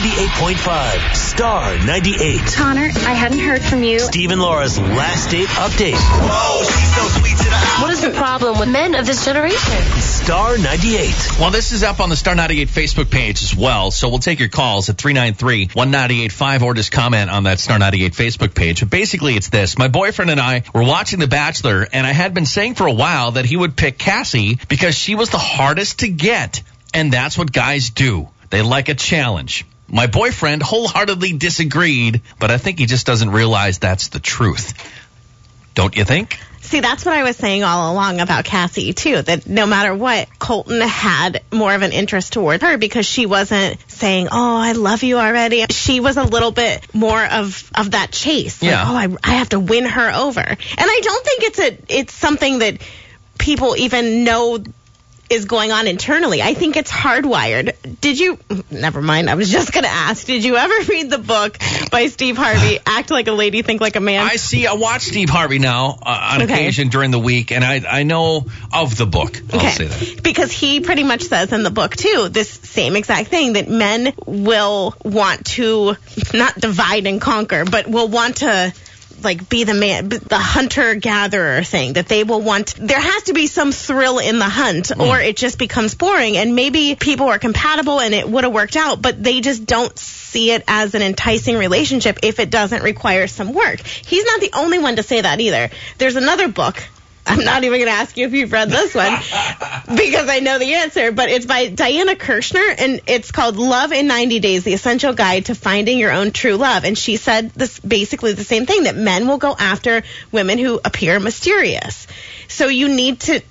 98.5 Star 98. Connor, I hadn't heard from you. Steve and Laura's last date update. Whoa, she's so sweet to the eye. What is the problem with men of this generation? Star 98. Well, this is up on the Star 98 Facebook page as well, so we'll take your calls at 393-1985 or just comment on that Star 98 Facebook page. But basically, it's this. My boyfriend and I were watching The Bachelor, and I had been saying for a while that he would pick Cassie because she was the hardest to get. And that's what guys do. They like a challenge. My boyfriend wholeheartedly disagreed, but I think he just doesn't realize that's the truth. Don't you think? See, that's what I was saying all along about Cassie, too, that no matter what, Colton had more of an interest toward her because she wasn't saying, oh, I love you already. She was a little bit more of that chase. Yeah. Like, oh, I have to win her over. And I don't think it's something that people even know is going on internally. I think it's hardwired. Never mind, I was just going to ask, did you ever read the book by Steve Harvey, Act Like a Lady, Think Like a Man? I watch Steve Harvey now on occasion during the week, and I know of the book. I'll say that. Because he pretty much says in the book, too, this same exact thing, that men will want to not divide and conquer, but will want to like be the man, the hunter-gatherer thing, that they will want. There has to be some thrill in the hunt, or it just becomes boring. And maybe people are compatible and it would have worked out, but they just don't see it as an enticing relationship if it doesn't require some work. He's not the only one to say that either. There's another book. I'm not even going to ask you if you've read this one because I know the answer, but it's by Diana Kirshner, and it's called Love in 90 Days, The Essential Guide to Finding Your Own True Love. And she said this basically the same thing, that men will go after women who appear mysterious. So you need to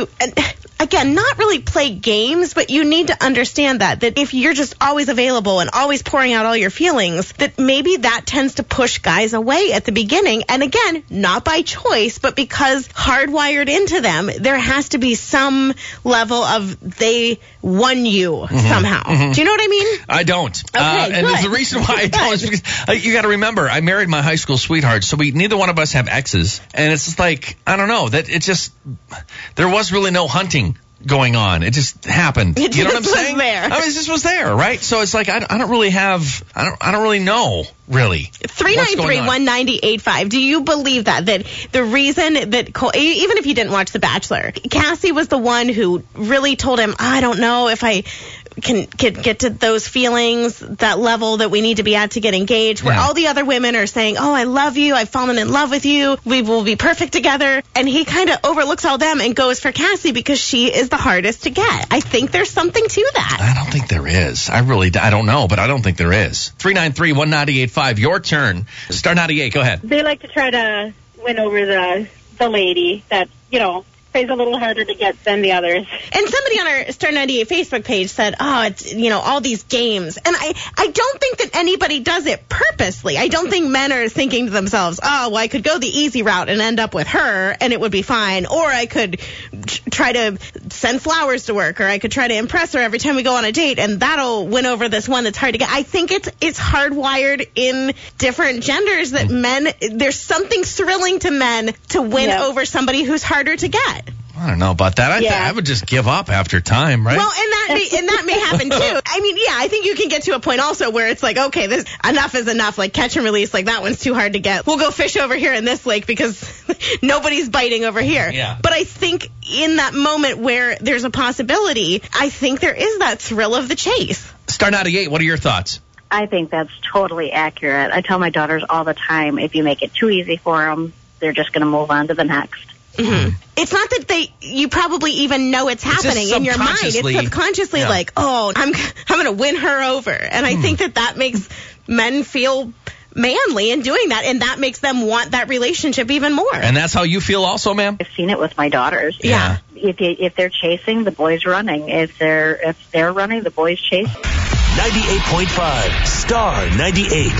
again, not really play games, but you need to understand that if you're just always available and always pouring out all your feelings, that maybe that tends to push guys away at the beginning. And again, not by choice, but because hardwired into them, there has to be some level of they won you somehow. Do you know what I mean? I don't. Okay, and the reason why I don't is because you got to remember, I married my high school sweetheart, so neither one of us have exes. And it's just like, I don't know, that it just, there was really no hunting going on. It just happened. You know what I'm saying? There. I mean, it just was there, right? So it's like I don't really know, really. 393-1985. Do you believe that the reason that even if you didn't watch The Bachelor, Cassie was the one who really told him, I don't know if I can get to those feelings, that level that we need to be at to get engaged, where all the other women are saying, oh, I love you, I've fallen in love with you, we will be perfect together, and he kind of overlooks all them and goes for Cassie because she is the hardest to get. I think there's something to that. I don't think there is. I don't know, but I don't think there is. 393-1985, your turn. Star 98, go ahead. They like to try to win over the lady that, plays a little harder to get than the others. And somebody on our Star 98 Facebook page said, oh, it's, all these games. And I don't think that anybody does it purposely. I don't think men are thinking to themselves, oh, well, I could go the easy route and end up with her and it would be fine. Or I could try to send flowers to work, or I could try to impress her every time we go on a date, and that'll win over this one that's hard to get. I think it's hardwired in different genders that men, there's something thrilling to men to win over somebody who's harder to get. I don't know about that. I would just give up after time, right? Well, and that may happen too. I mean, I think you can get to a point also where it's like, okay, this enough is enough. Like catch and release, like that one's too hard to get. We'll go fish over here in this lake because nobody's biting over here. Yeah. But I think in that moment where there's a possibility, I think there is that thrill of the chase. Star 98, what are your thoughts? I think that's totally accurate. I tell my daughters all the time, if you make it too easy for them, they're just going to move on to the next. Mm-hmm. It's not that you probably even know it's happening in your mind. It's subconsciously like, oh, I'm going to win her over. And I think that makes men feel manly in doing that, and that makes them want that relationship even more. And that's how you feel also, ma'am? I've seen it with my daughters. Yeah. If they're chasing, the boy's running. If they're running, the boy's chasing. 98.5 Star 98.